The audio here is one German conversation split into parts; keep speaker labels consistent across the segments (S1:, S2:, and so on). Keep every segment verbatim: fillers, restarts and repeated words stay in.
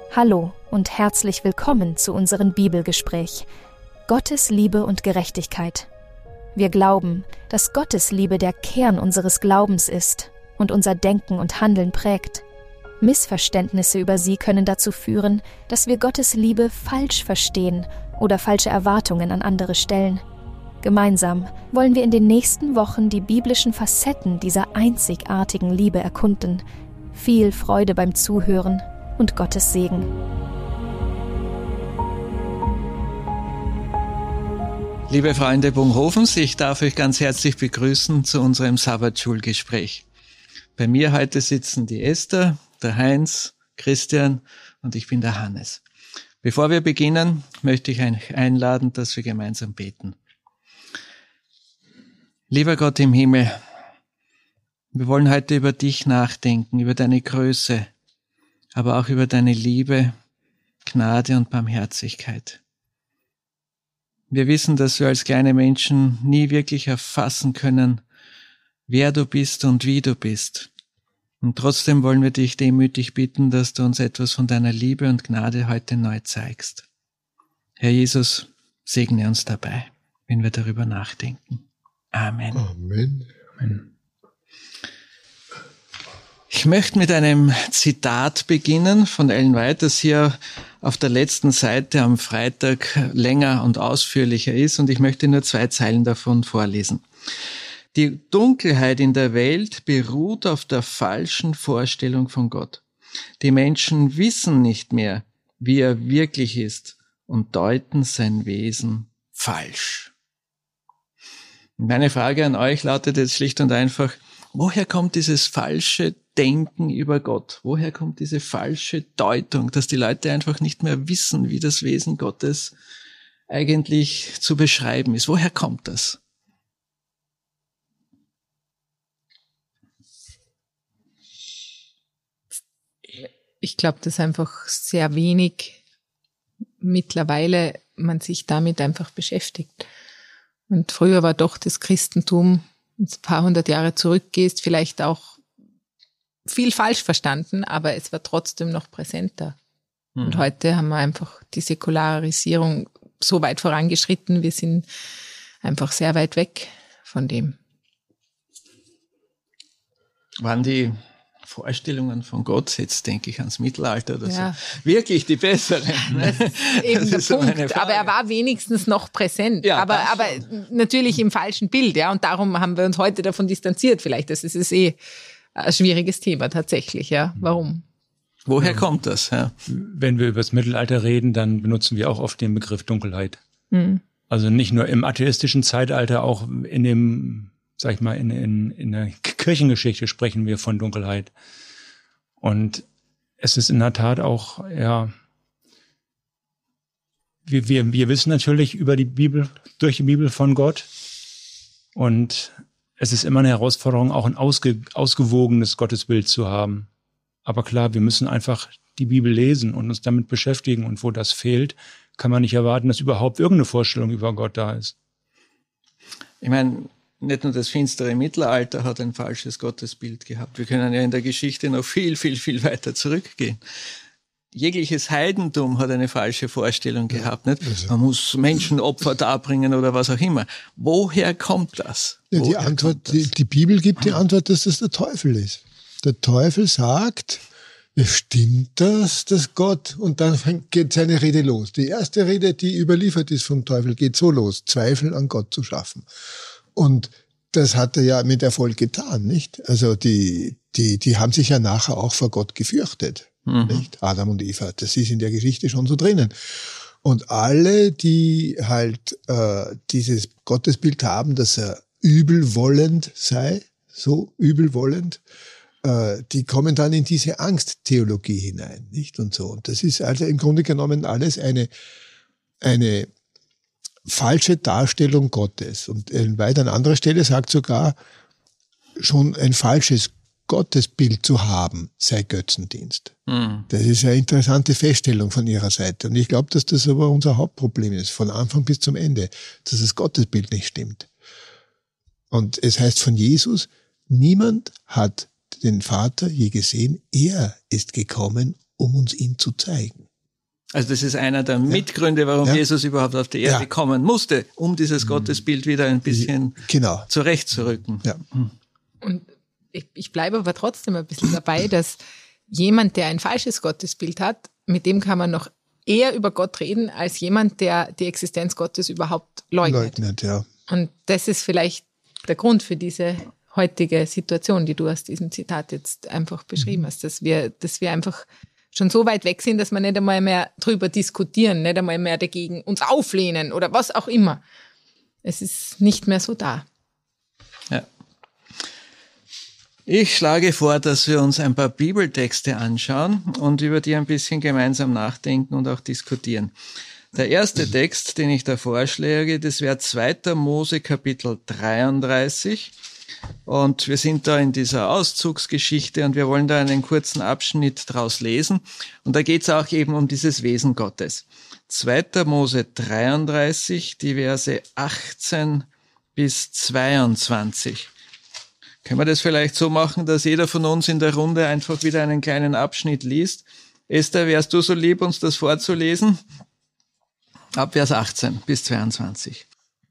S1: Hallo und herzlich willkommen zu unserem Bibelgespräch. Gottes Liebe und Gerechtigkeit. Wir glauben, dass Gottes Liebe der Kern unseres Glaubens ist und unser Denken und Handeln prägt. Missverständnisse über sie können dazu führen, dass wir Gottes Liebe falsch verstehen oder falsche Erwartungen an andere stellen. Gemeinsam wollen wir in den nächsten Wochen die biblischen Facetten dieser einzigartigen Liebe erkunden. Viel Freude beim Zuhören und Gottes Segen.
S2: Liebe Freunde Bunghofens, ich darf euch ganz herzlich begrüßen zu unserem Sabbatschulgespräch. Bei mir heute sitzen die Esther, der Heinz, Christian und ich bin der Hannes. Bevor wir beginnen, möchte ich euch einladen, dass wir gemeinsam beten. Lieber Gott im Himmel, wir wollen heute über dich nachdenken, über deine Größe, aber auch über deine Liebe, Gnade und Barmherzigkeit. Wir wissen, dass wir als kleine Menschen nie wirklich erfassen können, wer du bist und wie du bist. Und trotzdem wollen wir dich demütig bitten, dass du uns etwas von deiner Liebe und Gnade heute neu zeigst. Herr Jesus, segne uns dabei, wenn wir darüber nachdenken. Amen.
S3: Amen.
S2: Amen. Ich möchte mit einem Zitat beginnen von Ellen White, das hier auf der letzten Seite am Freitag länger und ausführlicher ist, und ich möchte nur zwei Zeilen davon vorlesen. Die Dunkelheit in der Welt beruht auf der falschen Vorstellung von Gott. Die Menschen wissen nicht mehr, wie er wirklich ist, und deuten sein Wesen falsch. Meine Frage an euch lautet jetzt schlicht und einfach: Woher kommt dieses falsche Denken über Gott? Woher kommt diese falsche Deutung, dass die Leute einfach nicht mehr wissen, wie das Wesen Gottes eigentlich zu beschreiben ist? Woher kommt das?
S4: Ich glaube, dass einfach sehr wenig mittlerweile man sich damit einfach beschäftigt. Und früher war doch das Christentum, wenn du ein paar hundert Jahre zurückgehst, vielleicht auch viel falsch verstanden, aber es war trotzdem noch präsenter. Mhm. Und heute haben wir einfach die Säkularisierung so weit vorangeschritten, wir sind einfach sehr weit weg von dem.
S2: Waren die Vorstellungen von Gott, jetzt denke ich ans Mittelalter oder
S4: ja.
S2: so, wirklich die besseren? Ne?
S4: Das ist eben das der ist Punkt, aber er war wenigstens noch präsent, ja, aber, aber natürlich im falschen Bild, ja, und darum haben wir uns heute davon distanziert vielleicht, das ist es eh ein schwieriges Thema tatsächlich, ja, warum?
S2: Woher kommt das? Ja?
S5: Wenn wir über das Mittelalter reden, dann benutzen wir auch oft den Begriff Dunkelheit.
S4: Mhm.
S5: Also nicht nur im atheistischen Zeitalter, auch in dem, sag ich mal, in, in, in der Kirchengeschichte sprechen wir von Dunkelheit. Und es ist in der Tat auch, ja, wir, wir, wir wissen natürlich über die Bibel, durch die Bibel von Gott. Und es ist immer eine Herausforderung, auch ein ausge, ausgewogenes Gottesbild zu haben. Aber klar, wir müssen einfach die Bibel lesen und uns damit beschäftigen. Und wo das fehlt, kann man nicht erwarten, dass überhaupt irgendeine Vorstellung über Gott da ist.
S2: Ich meine, nicht nur das finstere Mittelalter hat ein falsches Gottesbild gehabt. Wir können ja in der Geschichte noch viel, viel, viel weiter zurückgehen. Jegliches Heidentum hat eine falsche Vorstellung gehabt, nicht? Man muss Menschenopfer darbringen oder was auch immer. Woher kommt das?
S3: Ja, die
S2: Woher
S3: Antwort, die, die Bibel gibt die Antwort, dass das der Teufel ist. Der Teufel sagt, stimmt das, dass Gott, und dann fängt, geht seine Rede los. Die erste Rede, die überliefert ist vom Teufel, geht so los, Zweifel an Gott zu schaffen. Und das hat er ja mit Erfolg getan, nicht? Also die, die, die haben sich ja nachher auch vor Gott gefürchtet. Mhm. Nicht? Adam und Eva, das ist in der Geschichte schon so drinnen. Und alle, die halt äh, dieses Gottesbild haben, dass er übelwollend sei, so übelwollend, äh, die kommen dann in diese Angsttheologie hinein, nicht? Und so. Und das ist also im Grunde genommen alles eine, eine falsche Darstellung Gottes. Und weit an anderer Stelle sagt sogar, schon ein falsches Gottesbild zu haben, sei Götzendienst. Mhm. Das ist eine interessante Feststellung von ihrer Seite. Und ich glaube, dass das aber unser Hauptproblem ist, von Anfang bis zum Ende, dass das Gottesbild nicht stimmt. Und es heißt von Jesus, niemand hat den Vater je gesehen, er ist gekommen, um uns ihn zu zeigen.
S2: Also das ist einer der Mitgründe, warum ja. Jesus überhaupt auf die Erde ja. kommen musste, um dieses Gottesbild wieder ein bisschen genau. zurechtzurücken.
S3: Ja.
S4: Und ich, ich bleibe aber trotzdem ein bisschen dabei, dass jemand, der ein falsches Gottesbild hat, mit dem kann man noch eher über Gott reden, als jemand, der die Existenz Gottes überhaupt leugnet. Leugnet, ja. Und das ist vielleicht der Grund für diese heutige Situation, die du aus diesem Zitat jetzt einfach beschrieben hast, dass wir, dass wir einfach schon so weit weg sind, dass wir nicht einmal mehr drüber diskutieren, nicht einmal mehr dagegen uns auflehnen oder was auch immer. Es ist nicht mehr so da.
S2: Ja. Ich schlage vor, dass wir uns ein paar Bibeltexte anschauen und über die ein bisschen gemeinsam nachdenken und auch diskutieren. Der erste Text, den ich da vorschlage, das wäre zweiter Mose Kapitel dreiunddreißig. Und wir sind da in dieser Auszugsgeschichte und wir wollen da einen kurzen Abschnitt draus lesen. Und da geht es auch eben um dieses Wesen Gottes. zweiter Mose dreiunddreißig, die Verse achtzehn bis zweiundzwanzig. Können wir das vielleicht so machen, dass jeder von uns in der Runde einfach wieder einen kleinen Abschnitt liest? Esther, wärst du so lieb, uns das vorzulesen? Ab Vers achtzehn bis zweiundzwanzig.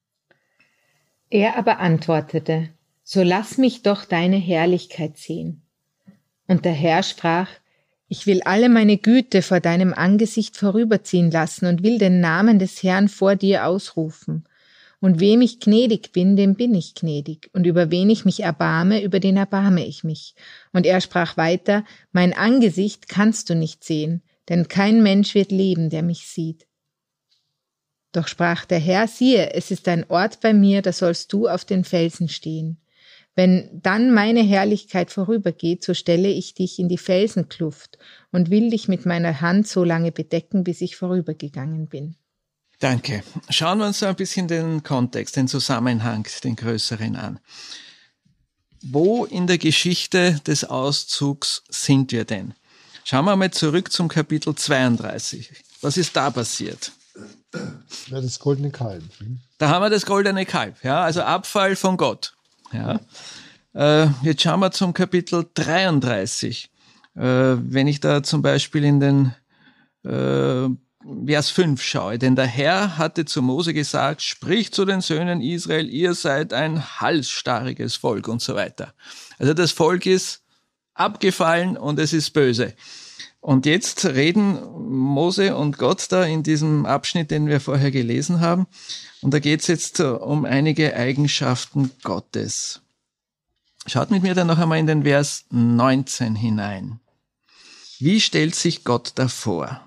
S6: Er aber antwortete: So lass mich doch deine Herrlichkeit sehen. Und der Herr sprach: Ich will alle meine Güte vor deinem Angesicht vorüberziehen lassen und will den Namen des Herrn vor dir ausrufen. Und wem ich gnädig bin, dem bin ich gnädig. Und über wen ich mich erbarme, über den erbarme ich mich. Und er sprach weiter: Mein Angesicht kannst du nicht sehen, denn kein Mensch wird leben, der mich sieht. Doch sprach der Herr: Siehe, es ist ein Ort bei mir, da sollst du auf den Felsen stehen. Wenn dann meine Herrlichkeit vorübergeht, so stelle ich dich in die Felsenkluft und will dich mit meiner Hand so lange bedecken, bis ich vorübergegangen bin.
S2: Danke. Schauen wir uns so ein bisschen den Kontext, den Zusammenhang, den größeren an. Wo in der Geschichte des Auszugs sind wir denn? Schauen wir mal zurück zum Kapitel zweiunddreißig. Was ist da passiert?
S3: Ja, das goldene Kalb.
S2: Da haben wir das goldene Kalb, ja, also Abfall von Gott. Ja. Äh, jetzt schauen wir zum Kapitel dreiunddreißig. Äh, wenn ich da zum Beispiel in den äh, Vers fünf schaue, denn der Herr hatte zu Mose gesagt, sprich zu den Söhnen Israel, ihr seid ein halsstarriges Volk und so weiter. Also das Volk ist abgefallen und es ist böse. Und jetzt reden Mose und Gott da in diesem Abschnitt, den wir vorher gelesen haben. Und da geht es jetzt um einige Eigenschaften Gottes. Schaut mit mir dann noch einmal in den Vers neunzehn hinein. Wie stellt sich Gott da vor?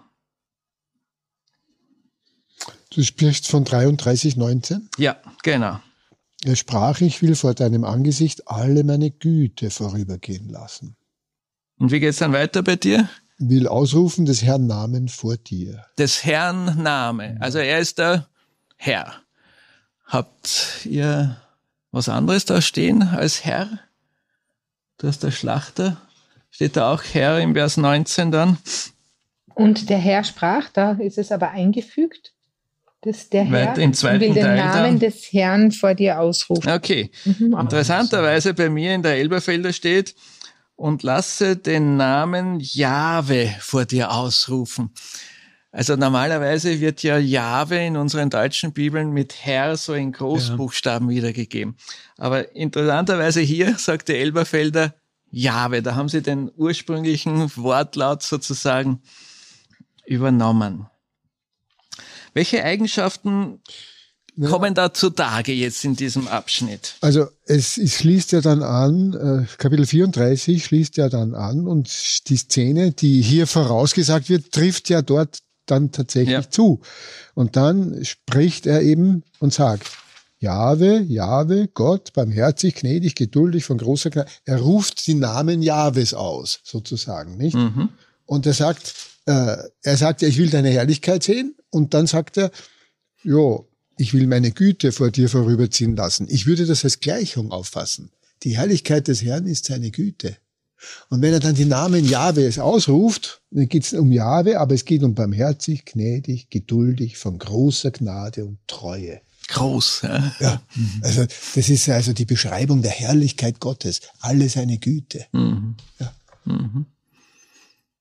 S3: Du sprichst von dreiunddreißig, neunzehn?
S2: Ja, genau.
S3: Er sprach: Ich will vor deinem Angesicht alle meine Güte vorübergehen lassen.
S2: Und wie geht's dann weiter bei dir?
S3: Will ausrufen des Herrn Namen vor dir.
S2: Des Herrn Name. Also er ist der Herr. Habt ihr was anderes da stehen als Herr? Du hast der Schlachter. Steht da auch Herr im Vers neunzehn dann?
S6: Und der Herr sprach, da ist es aber eingefügt, dass der Herr
S2: im zweiten
S6: will den
S2: Teil
S6: Namen
S2: dann
S6: des Herrn vor dir ausrufen.
S2: Okay. Mhm. Interessanterweise bei mir in der Elberfelder steht: Und lasse den Namen Jahwe vor dir ausrufen. Also normalerweise wird ja Jahwe in unseren deutschen Bibeln mit Herr so in Großbuchstaben ja. wiedergegeben. Aber interessanterweise hier sagt der Elberfelder Jahwe. Da haben sie den ursprünglichen Wortlaut sozusagen übernommen. Welche Eigenschaften ja. kommen da zutage jetzt in diesem Abschnitt?
S3: Also es, es schließt ja dann an, äh, Kapitel vierunddreißig schließt ja dann an und die Szene, die hier vorausgesagt wird, trifft ja dort dann tatsächlich ja. zu. Und dann spricht er eben und sagt: Jahwe, Jahwe, Gott, barmherzig, gnädig, geduldig, von großer Gnade. Er ruft die Namen Jahwes aus, sozusagen, nicht? Mhm. Und er sagt, äh, er sagt ja, ich will deine Herrlichkeit sehen. Und dann sagt er, jo, ich will meine Güte vor dir vorüberziehen lassen. Ich würde das als Gleichung auffassen. Die Herrlichkeit des Herrn ist seine Güte. Und wenn er dann die Namen Jahwes ausruft, dann geht es um Jahwe, aber es geht um barmherzig, gnädig, geduldig, von großer Gnade und Treue.
S2: Groß, ja.
S3: Ja, also das ist also die Beschreibung der Herrlichkeit Gottes, alle seine Güte.
S2: Mhm.
S3: Ja.
S2: Mhm.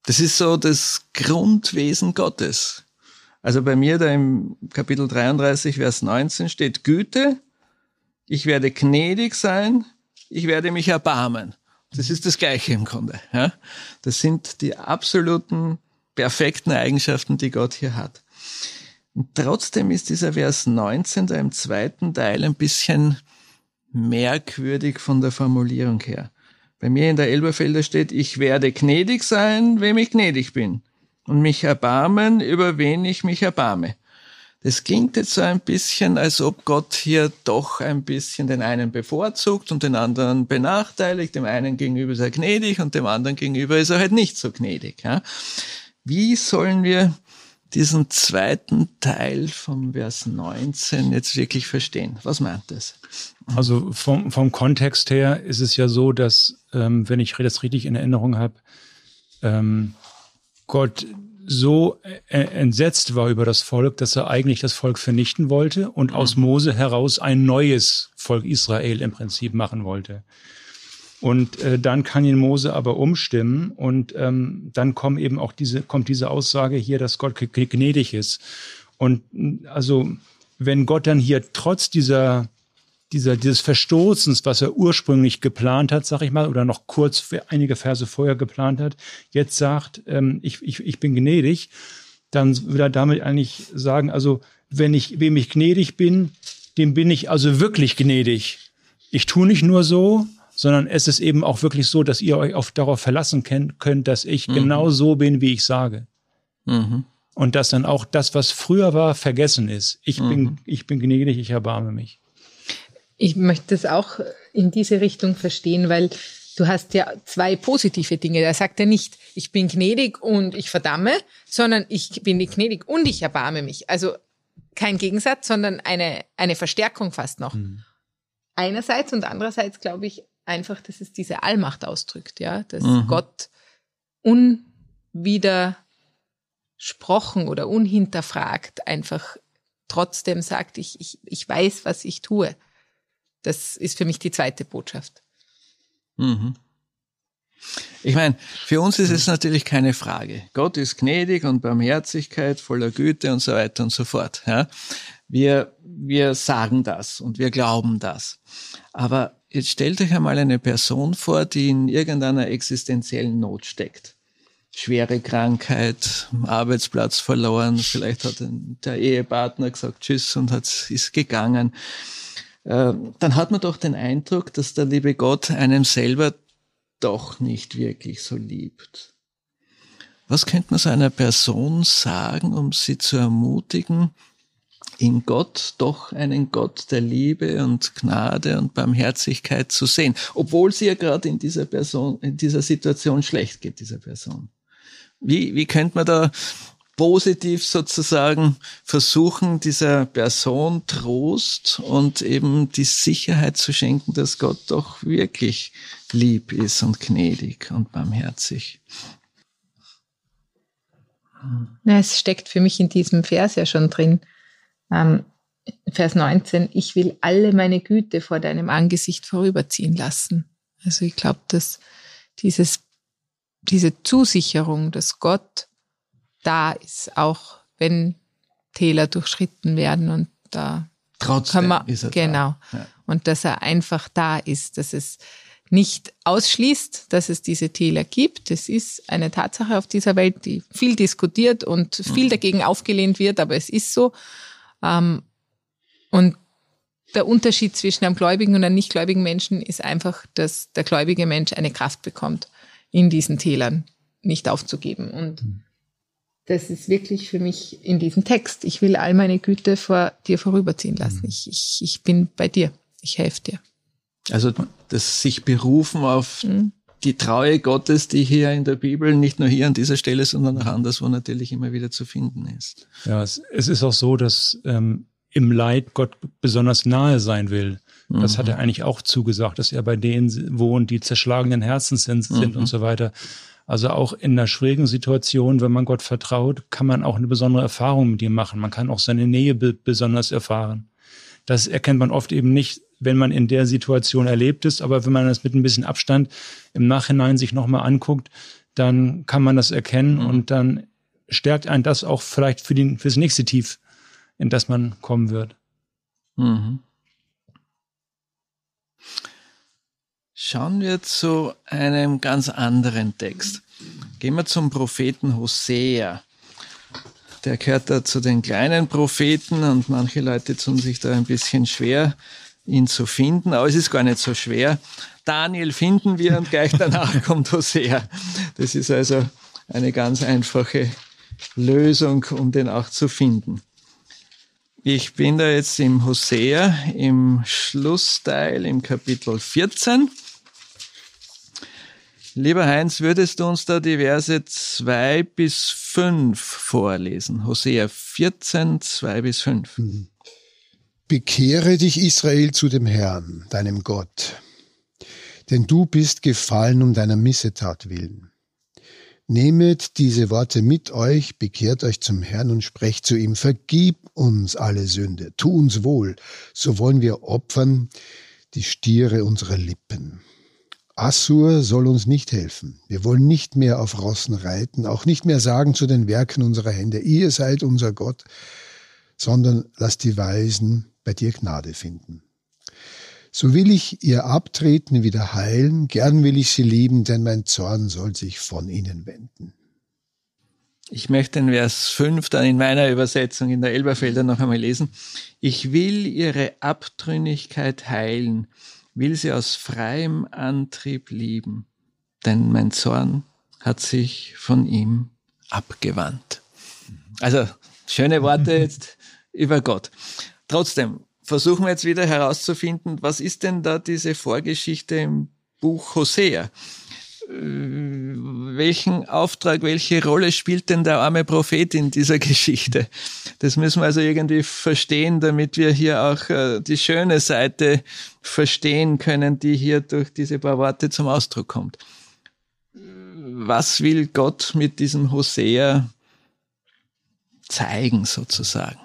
S2: Das ist so das Grundwesen Gottes. Also bei mir da im Kapitel dreiunddreißig, Vers neunzehn steht Güte, ich werde gnädig sein, ich werde mich erbarmen. Das ist das Gleiche im Grunde. Ja? Das sind die absoluten, perfekten Eigenschaften, die Gott hier hat. Und trotzdem ist dieser Vers neunzehn da im zweiten Teil ein bisschen merkwürdig von der Formulierung her. Bei mir in der Elberfelder steht, ich werde gnädig sein, wem ich gnädig bin, und mich erbarmen, über wen ich mich erbarme. Das klingt jetzt so ein bisschen, als ob Gott hier doch ein bisschen den einen bevorzugt und den anderen benachteiligt. Dem einen gegenüber ist er gnädig und dem anderen gegenüber ist er halt nicht so gnädig. Ja? Wie sollen wir diesen zweiten Teil vom Vers neunzehn jetzt wirklich verstehen? Was meint das?
S5: Also vom, vom Kontext her ist es ja so, dass, ähm, wenn ich das richtig in Erinnerung habe, ähm, Gott so äh, entsetzt war über das Volk, dass er eigentlich das Volk vernichten wollte und aus Mose heraus ein neues Volk Israel im Prinzip machen wollte. Und äh, dann kann ihn Mose aber umstimmen und ähm, dann kommen eben auch diese, kommt diese Aussage hier, dass Gott gnädig ist. Und also wenn Gott dann hier trotz dieser dieser dieses Verstoßens, was er ursprünglich geplant hat, sag ich mal, oder noch kurz für einige Verse vorher geplant hat, jetzt sagt, ähm, ich, ich, ich bin gnädig, dann will er damit eigentlich sagen, also wenn ich, wem ich gnädig bin, dem bin ich also wirklich gnädig. Ich tue nicht nur so, sondern es ist eben auch wirklich so, dass ihr euch auf, darauf verlassen könnt, dass ich mhm. genau so bin, wie ich sage. Mhm. Und dass dann auch das, was früher war, vergessen ist. Ich mhm. bin, ich bin gnädig, ich erbarme mich.
S6: Ich möchte das auch in diese Richtung verstehen, weil du hast ja zwei positive Dinge. Da sagt er nicht, ich bin gnädig und ich verdamme, sondern ich bin nicht gnädig und ich erbarme mich. Also kein Gegensatz, sondern eine, eine Verstärkung fast noch. Mhm. Einerseits und andererseits glaube ich einfach, dass es diese Allmacht ausdrückt, ja, dass mhm. Gott unwidersprochen oder unhinterfragt einfach trotzdem sagt, ich, ich, ich weiß, was ich tue. Das ist für mich die zweite Botschaft.
S2: Mhm. Ich meine, für uns ist es natürlich keine Frage. Gott ist gnädig und Barmherzigkeit, voller Güte und so weiter und so fort. Ja? Wir, wir sagen das und wir glauben das. Aber jetzt stellt euch einmal eine Person vor, die in irgendeiner existenziellen Not steckt. Schwere Krankheit, Arbeitsplatz verloren, vielleicht hat der Ehepartner gesagt Tschüss und hat, ist gegangen. Dann hat man doch den Eindruck, dass der liebe Gott einem selber doch nicht wirklich so liebt. Was könnte man so einer Person sagen, um sie zu ermutigen, in Gott doch einen Gott der Liebe und Gnade und Barmherzigkeit zu sehen, obwohl sie ja gerade in dieser Person, in dieser Situation schlecht geht, dieser Person? Wie, wie könnte man da positiv sozusagen versuchen, dieser Person Trost und eben die Sicherheit zu schenken, dass Gott doch wirklich lieb ist und gnädig und barmherzig?
S6: Na, es steckt für mich in diesem Vers ja schon drin. Ähm, Vers neunzehn, ich will alle meine Güte vor deinem Angesicht vorüberziehen lassen. Also ich glaube, dass dieses, diese Zusicherung, dass Gott da ist, auch wenn Täler durchschritten werden und da
S2: trotzdem
S6: kann man,
S2: ist er
S6: genau,
S2: da. Ja.
S6: Und dass er einfach da ist, dass es nicht ausschließt, dass es diese Täler gibt. Es ist eine Tatsache auf dieser Welt, die viel diskutiert und viel mhm. dagegen aufgelehnt wird, aber es ist so. Und der Unterschied zwischen einem gläubigen und einem nicht gläubigen Menschen ist einfach, dass der gläubige Mensch eine Kraft bekommt, in diesen Tälern nicht aufzugeben. Und mhm. das ist wirklich für mich in diesem Text. Ich will all meine Güte vor dir vorüberziehen lassen. Ich, ich, ich bin bei dir. Ich helfe dir.
S2: Also das sich berufen auf mhm. die Treue Gottes, die hier in der Bibel, nicht nur hier an dieser Stelle, sondern auch anderswo natürlich immer wieder zu finden ist.
S5: Ja, es, es ist auch so, dass ähm, im Leid Gott besonders nahe sein will. Das mhm. hat er eigentlich auch zugesagt, dass er bei denen wohnt, die zerschlagenen Herzens sind, sind mhm. und so weiter. Also auch in einer schwierigen Situation, wenn man Gott vertraut, kann man auch eine besondere Erfahrung mit ihm machen. Man kann auch seine Nähe be- besonders erfahren. Das erkennt man oft eben nicht, wenn man in der Situation erlebt ist. Aber wenn man das mit ein bisschen Abstand im Nachhinein sich nochmal anguckt, dann kann man das erkennen
S2: Mhm.
S5: und dann stärkt einen das auch vielleicht für den, fürs nächste Tief, in das man kommen wird.
S2: Mhm. Schauen wir zu einem ganz anderen Text. Gehen wir zum Propheten Hosea. Der gehört da zu den kleinen Propheten und manche Leute tun sich da ein bisschen schwer, ihn zu finden, aber es ist gar nicht so schwer. Daniel finden wir und gleich danach kommt Hosea. Das ist also eine ganz einfache Lösung, um den auch zu finden. Ich bin da jetzt im Hosea, im Schlussteil, im Kapitel vierzehn. Lieber Heinz, würdest du uns da die Verse zwei bis fünf vorlesen? Hosea vierzehn, zwei bis fünf.
S7: Bekehre dich, Israel, zu dem Herrn, deinem Gott, denn du bist gefallen um deiner Missetat willen. Nehmet diese Worte mit euch, bekehrt euch zum Herrn und sprecht zu ihm, vergib uns alle Sünde, tu uns wohl, so wollen wir opfern die Stiere unserer Lippen. Assur soll uns nicht helfen. Wir wollen nicht mehr auf Rossen reiten, auch nicht mehr sagen zu den Werken unserer Hände, ihr seid unser Gott, sondern lasst die Weisen bei dir Gnade finden. So will ich ihr Abtreten wieder heilen, gern will ich sie lieben, denn mein Zorn soll sich von ihnen wenden.
S2: Ich möchte den Vers fünf dann in meiner Übersetzung in der Elberfelder noch einmal lesen. Ich will ihre Abtrünnigkeit heilen, will sie aus freiem Antrieb lieben, denn mein Zorn hat sich von ihm abgewandt. Also, schöne Worte jetzt über Gott. Trotzdem versuchen wir jetzt wieder herauszufinden, was ist denn da diese Vorgeschichte im Buch Hosea? Welchen Auftrag, welche Rolle spielt denn der arme Prophet in dieser Geschichte? Das müssen wir also irgendwie verstehen, damit wir hier auch die schöne Seite verstehen können, die hier durch diese paar Worte zum Ausdruck kommt. Was will Gott mit diesem Hosea zeigen, sozusagen?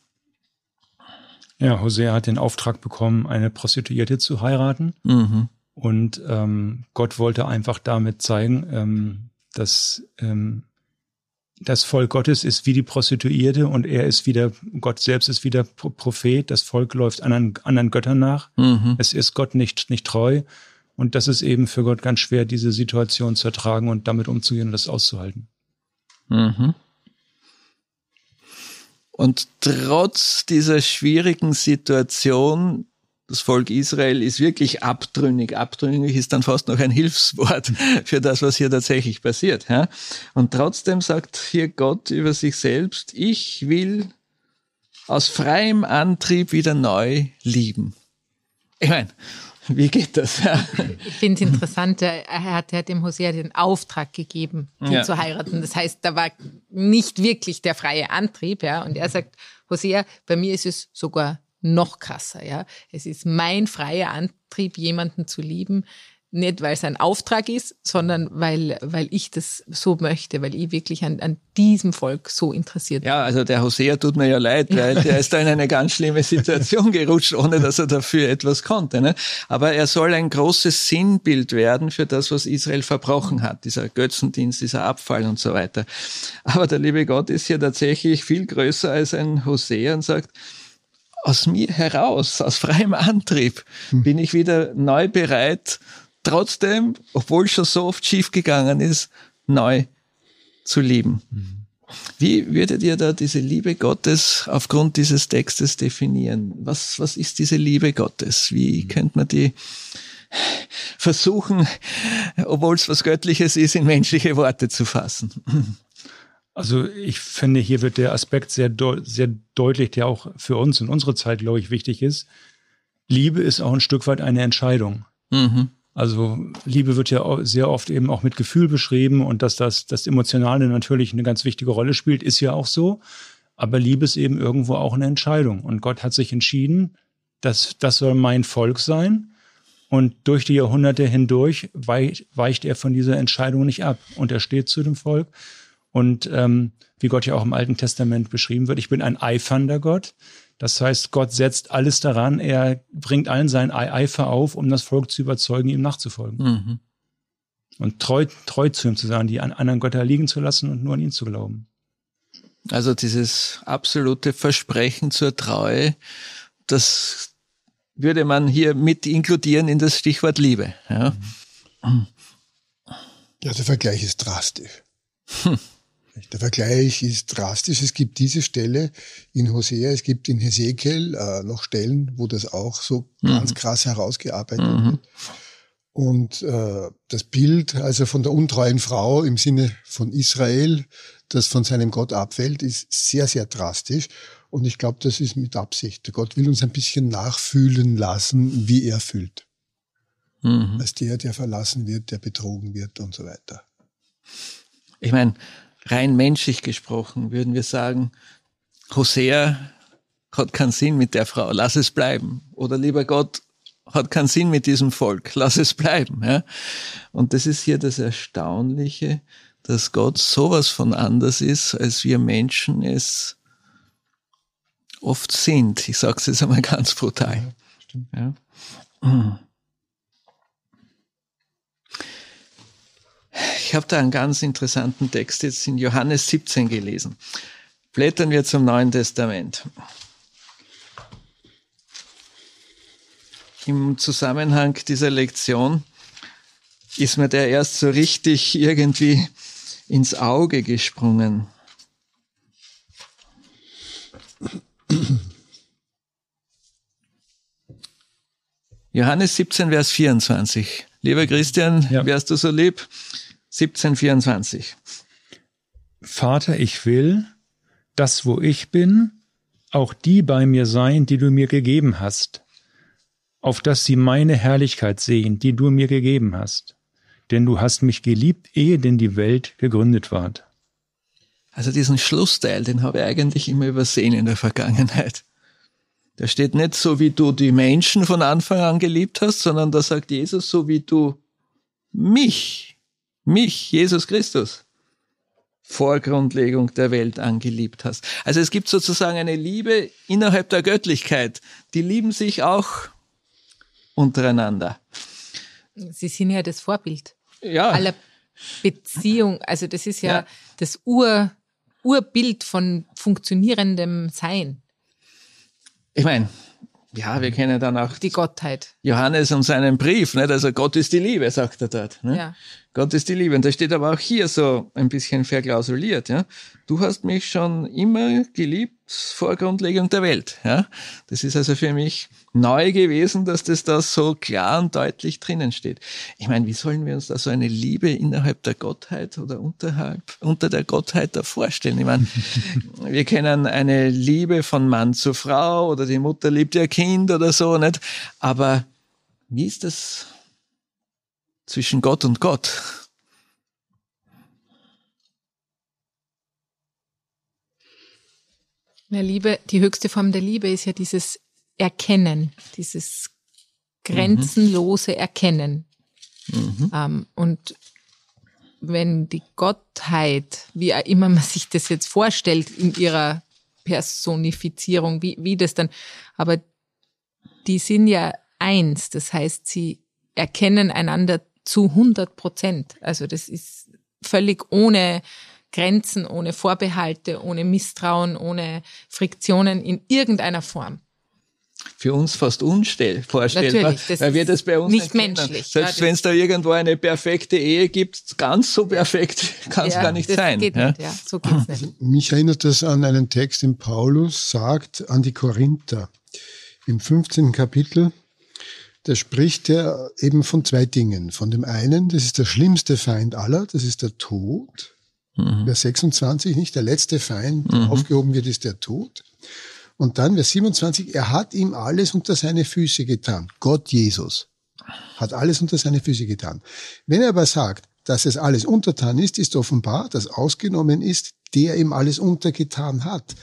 S5: Ja, Hosea hat den Auftrag bekommen, eine Prostituierte zu heiraten.
S2: Mhm.
S5: Und ähm, Gott wollte einfach damit zeigen, ähm, dass ähm, das Volk Gottes ist wie die Prostituierte und er ist wieder, Gott selbst ist wieder Prophet. Das Volk läuft anderen, anderen Göttern nach.
S2: Mhm.
S5: Es ist Gott nicht, nicht treu. Und das ist eben für Gott ganz schwer, diese Situation zu ertragen und damit umzugehen und das auszuhalten.
S2: Mhm. Und trotz dieser schwierigen Situation, das Volk Israel ist wirklich abtrünnig. Abtrünnig ist dann fast noch ein Hilfswort für das, was hier tatsächlich passiert. Ja? Und trotzdem sagt hier Gott über sich selbst, ich will aus freiem Antrieb wieder neu lieben. Ich meine, wie geht das? Ja.
S6: Ich finde es interessant, er hat, er hat dem Hosea den Auftrag gegeben, sie
S2: Ja.
S6: zu heiraten. Das heißt, da war nicht wirklich der freie Antrieb, ja. Und er sagt, Hosea, bei mir ist es sogar noch krasser, ja. Es ist mein freier Antrieb, jemanden zu lieben, nicht weil es ein Auftrag ist, sondern weil, weil ich das so möchte, weil ich wirklich an, an diesem Volk so interessiert bin.
S2: Ja, also der Hosea tut mir ja leid, weil der ist da in eine ganz schlimme Situation gerutscht, ohne dass er dafür etwas konnte. Ne? Aber er soll ein großes Sinnbild werden für das, was Israel verbrochen hat, dieser Götzendienst, dieser Abfall und so weiter. Aber der liebe Gott ist hier tatsächlich viel größer als ein Hosea und sagt, aus mir heraus, aus freiem Antrieb, bin ich wieder neu bereit, trotzdem, obwohl schon so oft schiefgegangen ist, neu zu lieben. Mhm. Wie würdet ihr da diese Liebe Gottes aufgrund dieses Textes definieren? Was, was ist diese Liebe Gottes? Wie mhm. könnte man die versuchen, obwohl es was Göttliches ist, in menschliche Worte zu fassen?
S5: Also ich finde, hier wird der Aspekt sehr, de- sehr deutlich, der auch für uns in unserer Zeit, glaube ich, wichtig ist. Liebe ist auch ein Stück weit eine Entscheidung.
S2: Mhm.
S5: Also Liebe wird ja sehr oft eben auch mit Gefühl beschrieben und dass das, das Emotionale natürlich eine ganz wichtige Rolle spielt, ist ja auch so. Aber Liebe ist eben irgendwo auch eine Entscheidung. Und Gott hat sich entschieden, dass das soll mein Volk sein. Und durch die Jahrhunderte hindurch weicht, weicht er von dieser Entscheidung nicht ab. Und er steht zu dem Volk. Und ähm, wie Gott ja auch im Alten Testament beschrieben wird, ich bin ein eifernder Gott. Das heißt, Gott setzt alles daran, er bringt allen seinen Eifer auf, um das Volk zu überzeugen, ihm nachzufolgen.
S2: Mhm.
S5: Und treu, treu zu ihm zu sein, die an anderen Götter liegen zu lassen und nur an ihn zu glauben.
S2: Also dieses absolute Versprechen zur Treue, das würde man hier mit inkludieren in das Stichwort Liebe. Ja,
S3: ja, der Vergleich ist drastisch.
S2: Hm.
S3: Der Vergleich ist drastisch. Es gibt diese Stelle in Hosea, es gibt in Hesekiel äh, noch Stellen, wo das auch so mhm. ganz krass herausgearbeitet mhm. wird. Und äh, das Bild also von der untreuen Frau im Sinne von Israel, das von seinem Gott abfällt, ist sehr, sehr drastisch. Und ich glaube, das ist mit Absicht. Gott will uns ein bisschen nachfühlen lassen, wie er fühlt. Mhm. Als der, der verlassen wird, der betrogen wird und so weiter.
S2: Ich meine, rein menschlich gesprochen würden wir sagen, Hosea hat keinen Sinn mit der Frau, lass es bleiben. Oder lieber Gott, hat keinen Sinn mit diesem Volk, lass es bleiben. Ja? Und das ist hier das Erstaunliche, dass Gott sowas von anders ist, als wir Menschen es oft sind. Ich sage es jetzt einmal ganz brutal.
S3: Ja, stimmt.
S2: Ja? Ich habe da einen ganz interessanten Text jetzt in Johannes siebzehn gelesen. Blättern wir zum Neuen Testament. Im Zusammenhang dieser Lektion ist mir der erst so richtig irgendwie ins Auge gesprungen. Johannes siebzehn, Vers vierundzwanzig. Lieber Christian, ja. Wärst du so lieb? siebzehn, vierundzwanzig.
S5: Vater, ich will, dass wo ich bin, auch die bei mir seien, die du mir gegeben hast, auf dass sie meine Herrlichkeit sehen, die du mir gegeben hast. Denn du hast mich geliebt, ehe denn die Welt gegründet ward.
S2: Also diesen Schlussteil, den habe ich eigentlich immer übersehen in der Vergangenheit. Da steht nicht so, wie du die Menschen von Anfang an geliebt hast, sondern da sagt Jesus, so wie du mich, mich, Jesus Christus, vor Grundlegung der Welt angeliebt hast. Also es gibt sozusagen eine Liebe innerhalb der Göttlichkeit. Die lieben sich auch untereinander.
S4: Sie sind ja das Vorbild
S2: ja.
S4: aller Beziehung. Also das ist ja,
S2: ja.
S4: das Ur, Urbild von funktionierendem Sein.
S2: Ich meine, ja, wir kennen dann auch
S4: die Gottheit.
S2: Johannes und seinen Brief, nicht? Also Gott ist die Liebe, sagt er dort. Ne?
S4: Ja.
S2: Gott ist die Liebe. Und da steht aber auch hier so ein bisschen verklausuliert. Ja? Du hast mich schon immer geliebt vor Grundlegung der Welt. Ja? Das ist also für mich neu gewesen, dass das da so klar und deutlich drinnen steht. Ich meine, wie sollen wir uns da so eine Liebe innerhalb der Gottheit oder unterhalb, unter der Gottheit da vorstellen? Ich meine, wir kennen eine Liebe von Mann zu Frau oder die Mutter liebt ihr Kind oder so, nicht? Aber wie ist das zwischen Gott und Gott?
S4: Ja, Liebe, die höchste Form der Liebe ist ja dieses Erkennen, dieses grenzenlose Erkennen.
S2: Mhm.
S4: Ähm, und wenn die Gottheit, wie auch immer man sich das jetzt vorstellt in ihrer Personifizierung, wie, wie das dann, aber die sind ja eins, das heißt, sie erkennen einander zu hundert Prozent. Also das ist völlig ohne Grenzen, ohne Vorbehalte, ohne Misstrauen, ohne Friktionen in irgendeiner Form.
S2: Für uns fast unstell, vorstellbar, weil wir das bei uns
S4: nicht
S2: nicht
S4: menschlich.
S2: Selbst
S4: ja,
S2: wenn es da irgendwo eine perfekte Ehe gibt, ganz so perfekt kann es
S4: ja,
S2: gar nicht
S4: das
S2: sein.
S4: Geht
S2: ja?
S4: nicht, ja, so geht's nicht.
S3: Also, mich erinnert das an einen Text, den Paulus sagt an die Korinther im fünfzehnten Kapitel. Da spricht er eben von zwei Dingen. Von dem einen, das ist der schlimmste Feind aller, das ist der Tod. Mhm. Vers sechsundzwanzig, nicht der letzte Feind, der mhm. aufgehoben wird, ist der Tod. Und dann Vers siebenundzwanzig, er hat ihm alles unter seine Füße getan. Gott Jesus hat alles unter seine Füße getan. Wenn er aber sagt, dass es alles untertan ist, ist offenbar, dass ausgenommen ist, der ihm alles untergetan hat.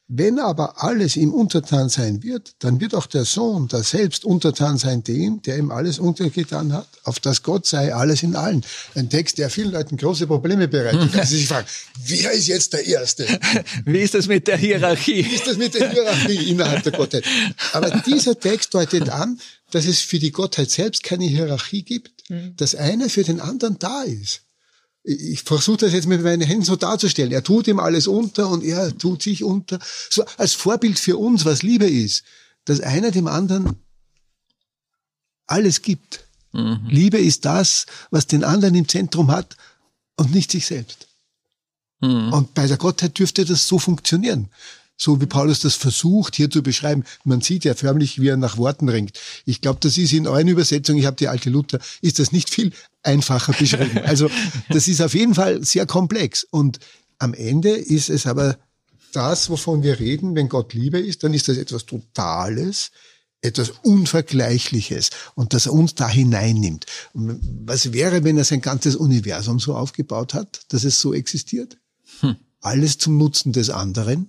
S7: Wenn aber alles ihm untertan sein wird, dann wird auch der Sohn da selbst untertan sein dem, der ihm alles untergetan hat, auf das Gott sei alles in allen. Ein Text, der vielen Leuten große Probleme bereitet, dass sie sich fragen, wer ist jetzt der Erste?
S2: Wie ist das mit der Hierarchie?
S7: Wie ist das mit der Hierarchie innerhalb der Gottheit? Aber dieser Text deutet an, dass es für die Gottheit selbst keine Hierarchie gibt, dass einer für den anderen da ist. Ich versuche das jetzt mit meinen Händen so darzustellen. Er tut ihm alles unter und er tut sich unter. So als Vorbild für uns, was Liebe ist, dass einer dem anderen alles gibt. Mhm. Liebe ist das, was den anderen im Zentrum hat und nicht sich selbst. Mhm. Und bei der Gottheit dürfte das so funktionieren. So wie Paulus das versucht, hier zu beschreiben. Man sieht ja förmlich, wie er nach Worten ringt. Ich glaube, das ist in euren Übersetzungen, ich habe die alte Luther, ist das nicht viel einfacher beschrieben. Also das ist auf jeden Fall sehr komplex. Und am Ende ist es aber das, wovon wir reden, wenn Gott Liebe ist, dann ist das etwas Totales, etwas Unvergleichliches und das er uns da hineinnimmt. Und was wäre, wenn er sein ganzes Universum so aufgebaut hat, dass es so existiert? Hm. Alles zum Nutzen des anderen.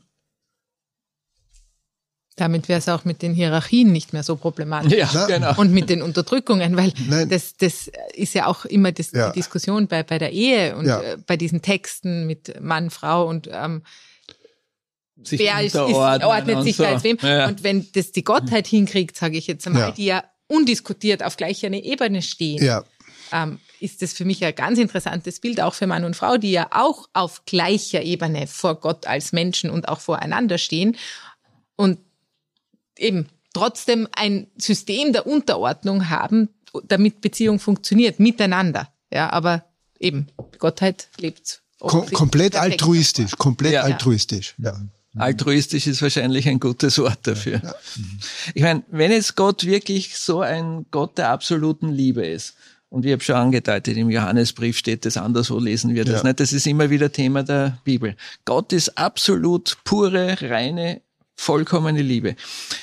S4: Damit wäre es auch mit den Hierarchien nicht mehr so problematisch.
S2: Ja, genau.
S4: Und mit den Unterdrückungen, weil
S7: Nein.
S4: das, das ist ja auch immer das,
S7: Ja.
S4: die Diskussion bei, bei der Ehe und
S7: Ja.
S4: äh, bei diesen Texten mit Mann, Frau und ähm,
S2: Sich
S4: wer ist, ist,
S2: unterordnen
S4: ordnet
S2: und
S4: sich
S2: so.
S4: da als wem.
S2: Ja.
S4: Und wenn das die Gottheit hinkriegt, sage ich jetzt einmal,
S7: Ja.
S4: die ja undiskutiert auf gleicher Ebene stehen,
S7: Ja.
S4: ähm, ist das für mich ein ganz interessantes Bild, auch für Mann und Frau, die ja auch auf gleicher Ebene vor Gott als Menschen und auch voreinander stehen und eben trotzdem ein System der Unterordnung haben, damit Beziehung funktioniert, miteinander. Ja, aber eben, Gottheit lebt
S7: Kom komplett
S4: perfekt.
S7: altruistisch, komplett
S2: Ja.
S7: altruistisch. Ja.
S2: Altruistisch ist wahrscheinlich ein gutes Wort dafür.
S7: Ja.
S2: Ich meine, wenn jetzt Gott wirklich so ein Gott der absoluten Liebe ist, und ich habe schon angedeutet, im Johannesbrief steht das, anderswo lesen wir das
S7: Ja.
S2: nicht, das ist immer wieder Thema der Bibel. Gott ist absolut pure, reine, vollkommene Liebe.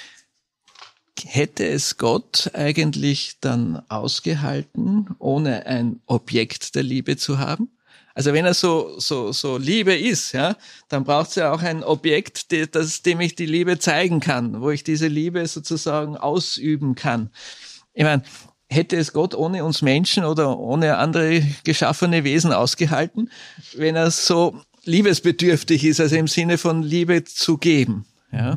S2: Hätte es Gott eigentlich dann ausgehalten, ohne ein Objekt der Liebe zu haben? Also wenn er so so so Liebe ist, ja, dann braucht es ja auch ein Objekt, de, das, dem ich die Liebe zeigen kann, wo ich diese Liebe sozusagen ausüben kann. Ich meine, hätte es Gott ohne uns Menschen oder ohne andere geschaffene Wesen ausgehalten, wenn er so liebesbedürftig ist, also im Sinne von Liebe zu geben, ja?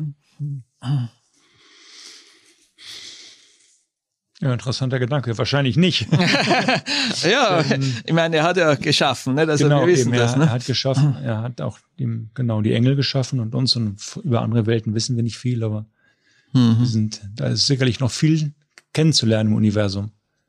S5: Ja, interessanter Gedanke. Wahrscheinlich nicht.
S2: Ja, ich meine, er hat ja geschaffen, ne? Also
S5: Genau,
S2: wir wissen
S5: eben,
S2: das,
S5: er,
S2: ne?
S5: er hat geschaffen, er hat auch die, genau die Engel geschaffen und uns, und über andere Welten wissen wir nicht viel, aber
S2: Mhm.
S5: wir sind, da ist sicherlich noch viel kennenzulernen im Universum.